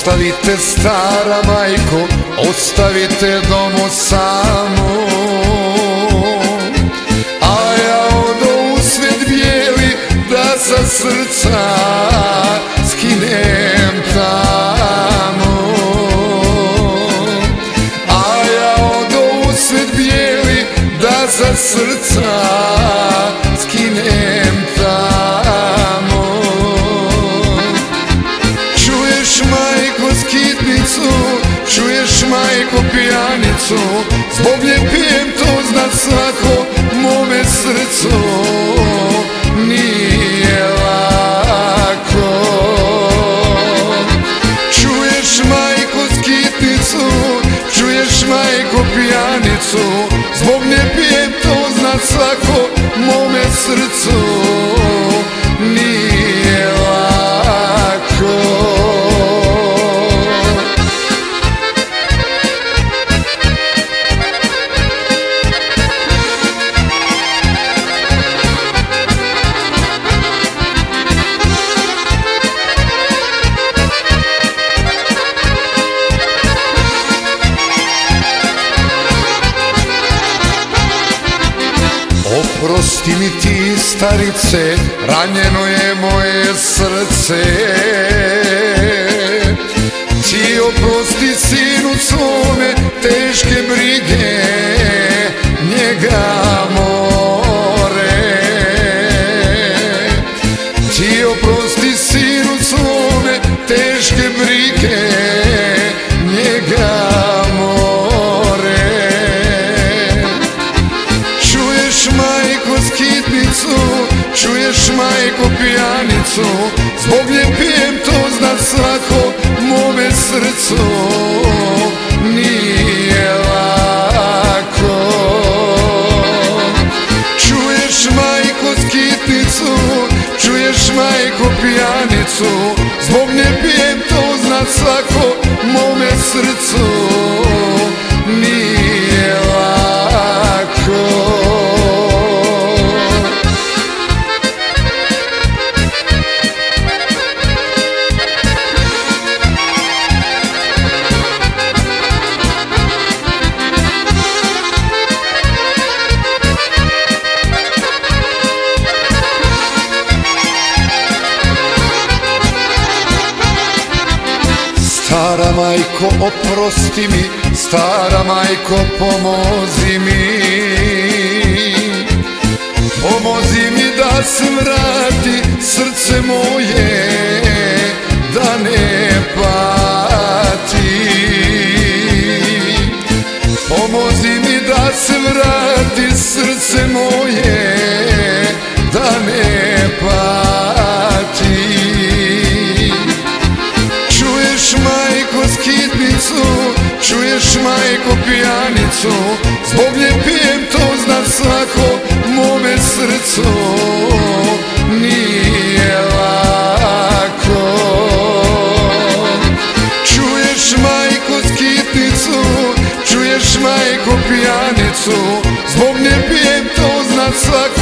Ostavite stara majko, ostavite domo samo, a ja odo u svijet bijeli da sa srca skinem tamo. A ja odo u svijet bijeli da sa srca skinem tamo. Čuješ majko skitnicu, čuješ majko pijanicu, zbog nje pijem, to zna svako, mome srcu nije lako. Čuješ majko skitnicu, čuješ majko pijanicu, zbog nje pijem, to zna svako, mome srcu nije lako. Oprosti mi ti starice, ranjeno je moje srce. Ti oprosti sinu svome teške brige, njega more. Ti oprosti sinu svome teške brige, njega more. Čuješ majko skitnicu, čuješ majko pijanicu, zbog nje pijem, to zna svako, mome srcu nije lako. Čuješ majko skitnicu, čuješ majko pijanicu, zbog nje pijem, to zna svako, mome srcu nije lako. Stara majko, oprosti mi, stara majko, pomozi mi. Pomozi mi da se vrati srce moje, da ne pati. Pomozi mi da se vrati srce moje, da ne pati. Čuješ majko skitnicu, čuješ majko pijanicu, zbog nje pijem, to zna svako, mome srcu nije lako. Čuješ majko skitnicu, čuješ majko pijanicu, zbog nje pijem, to zna svako,